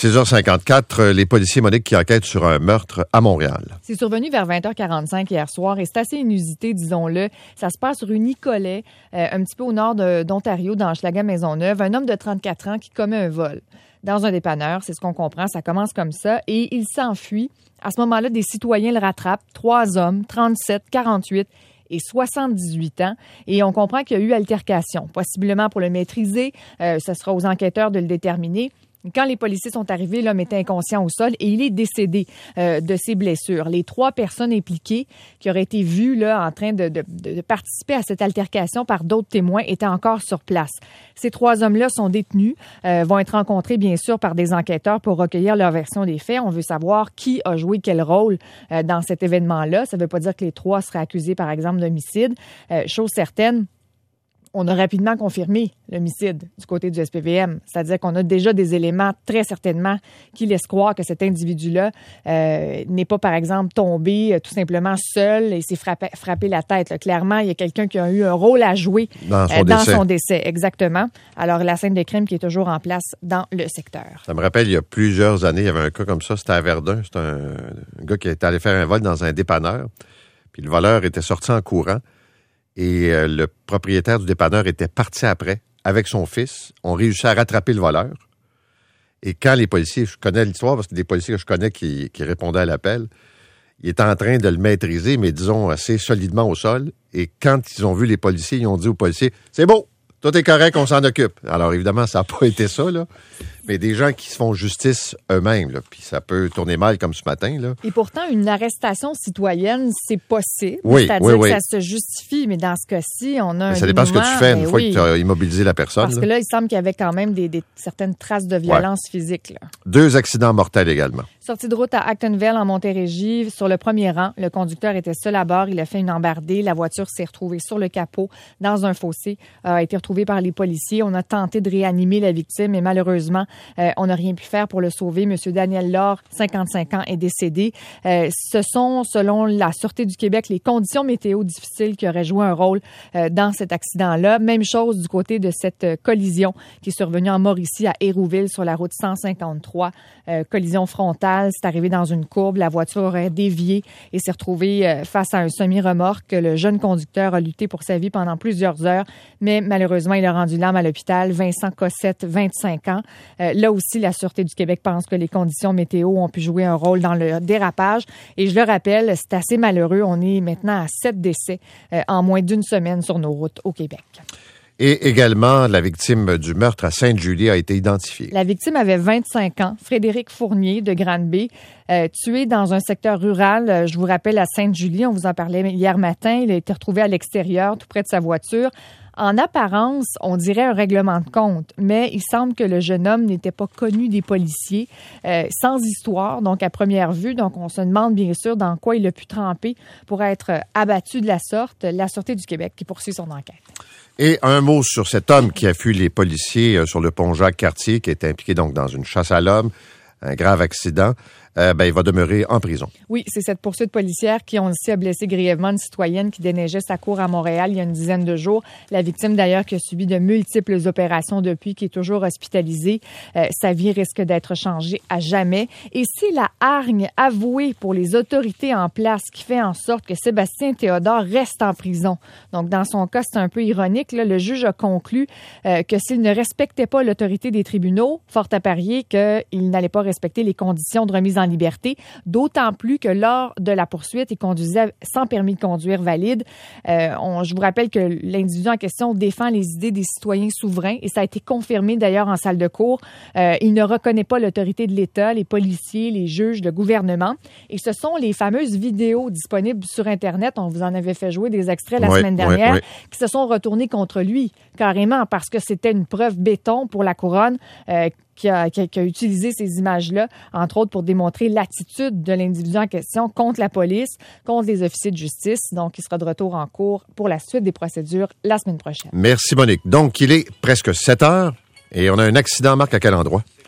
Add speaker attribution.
Speaker 1: 6h54, les policiers, Monique, qui enquêtent sur un meurtre à Montréal.
Speaker 2: C'est survenu vers 20h45 hier soir et c'est assez inusité, disons-le. Ça se passe rue Nicolet, un petit peu au nord d'Ontario, dans Hochelaga-Maisonneuve. Un homme de 34 ans qui commet un vol dans un dépanneur, c'est ce qu'on comprend. Ça commence comme ça et il s'enfuit. À ce moment-là, des citoyens le rattrapent. 3 hommes, 37, 48 et 78 ans. Et on comprend qu'il y a eu altercation, possiblement pour le maîtriser. Ce sera aux enquêteurs de le déterminer. Quand les policiers sont arrivés, l'homme était inconscient au sol et il est décédé de ses blessures. Les 3 personnes impliquées qui auraient été vues là en train de participer à cette altercation par d'autres témoins étaient encore sur place. Ces 3 hommes-là sont détenus, vont être rencontrés bien sûr par des enquêteurs pour recueillir leur version des faits. On veut savoir qui a joué quel rôle dans cet événement-là. Ça ne veut pas dire que les 3 seraient accusés par exemple d'homicide. Chose certaine, on a rapidement confirmé l'homicide du côté du SPVM. C'est-à-dire qu'on a déjà des éléments très certainement qui laissent croire que cet individu-là n'est pas, par exemple, tombé tout simplement seul et s'est frappé la tête. Là. Clairement, il y a quelqu'un qui a eu un rôle à jouer dans son décès. Exactement. Alors, la scène de crime qui est toujours en place dans le secteur. Ça
Speaker 1: me rappelle, il y a plusieurs années, il y avait un cas comme ça. C'était à Verdun. C'était un gars qui était allé faire un vol dans un dépanneur. Puis le voleur était sorti en courant. Et le propriétaire du dépanneur était parti après avec son fils. On réussit à rattraper le voleur. Et quand les policiers, je connais l'histoire parce que des policiers que je connais qui répondaient à l'appel, ils étaient en train de le maîtriser, mais disons assez solidement au sol. Et quand ils ont vu les policiers, ils ont dit aux policiers, « C'est beau, tout est correct, on s'en occupe. » Alors évidemment, ça n'a pas été ça, là. Mais des gens qui se font justice eux-mêmes, là, puis ça peut tourner mal comme ce matin, là.
Speaker 2: Et pourtant, une arrestation citoyenne, c'est possible.
Speaker 1: Oui,
Speaker 2: c'est-à-dire que ça se justifie, mais dans ce cas-ci, on a un
Speaker 1: ça dépend ce que tu fais une fois que tu as immobilisé la personne.
Speaker 2: Parce que là, il semble qu'il y avait quand même certaines traces de violence physique. Là.
Speaker 1: 2 accidents mortels également.
Speaker 2: Sortie de route à Actonville, en Montérégie, sur le premier rang. Le conducteur était seul à bord. Il a fait une embardée. La voiture s'est retrouvée sur le capot, dans un fossé, a été retrouvée par les policiers. On a tenté de réanimer la victime, mais malheureusement, on n'a rien pu faire pour le sauver. Monsieur Daniel Laure, 55 ans, est décédé. Ce sont, selon la Sûreté du Québec, les conditions météo difficiles qui auraient joué un rôle dans cet accident-là. Même chose du côté de cette collision qui est survenue en Mauricie, à Hérouville, sur la route 153. Collision frontale. C'est arrivé dans une courbe. La voiture aurait dévié et s'est retrouvée face à un semi-remorque. Le jeune conducteur a lutté pour sa vie pendant plusieurs heures, mais malheureusement, il a rendu l'âme à l'hôpital. Vincent Cossette, 25 ans. Là aussi, la Sûreté du Québec pense que les conditions météo ont pu jouer un rôle dans le dérapage. Et je le rappelle, c'est assez malheureux. On est maintenant à 7 décès en moins d'une semaine sur nos routes au Québec.
Speaker 1: Et également, la victime du meurtre à Sainte-Julie a été identifiée.
Speaker 2: La victime avait 25 ans, Frédéric Fournier de Granby, tué dans un secteur rural. Je vous rappelle, à Sainte-Julie, on vous en parlait hier matin. Il a été retrouvé à l'extérieur, tout près de sa voiture. En apparence, on dirait un règlement de compte, mais il semble que le jeune homme n'était pas connu des policiers, sans histoire, donc à première vue. Donc, on se demande bien sûr dans quoi il a pu tremper pour être abattu de la sorte. La Sûreté du Québec qui poursuit son enquête.
Speaker 1: Et un mot sur cet homme qui a fui les policiers sur le pont Jacques-Cartier, qui est impliqué donc dans une chasse à l'homme, un grave accident. Il va demeurer en prison.
Speaker 2: Oui, c'est cette poursuite policière qui, on le sait, a blessé grièvement une citoyenne qui déneigeait sa cour à Montréal il y a une dizaine de jours. La victime, d'ailleurs, qui a subi de multiples opérations depuis, qui est toujours hospitalisée. Sa vie risque d'être changée à jamais. Et c'est la hargne avouée pour les autorités en place qui fait en sorte que Sébastien Théodore reste en prison. Donc, dans son cas, c'est un peu ironique. Là, le juge a conclu que s'il ne respectait pas l'autorité des tribunaux, fort à parier qu'il n'allait pas respecter les conditions de remise en liberté, d'autant plus que lors de la poursuite, il conduisait sans permis de conduire valide. Je vous rappelle que l'individu en question défend les idées des citoyens souverains et ça a été confirmé d'ailleurs en salle de cour. Il ne reconnaît pas l'autorité de l'État, les policiers, les juges, le gouvernement. Et ce sont les fameuses vidéos disponibles sur Internet, on vous en avait fait jouer des extraits la semaine dernière, qui se sont retournés contre lui, carrément, parce que c'était une preuve béton pour la couronne qui a utilisé ces images-là, entre autres pour démontrer l'attitude de l'individu en question contre la police, contre les officiers de justice. Donc, il sera de retour en cours pour la suite des procédures la semaine prochaine.
Speaker 1: Merci, Monique. Donc, il est presque 7 heures et on a un accident, Marc, à quel endroit?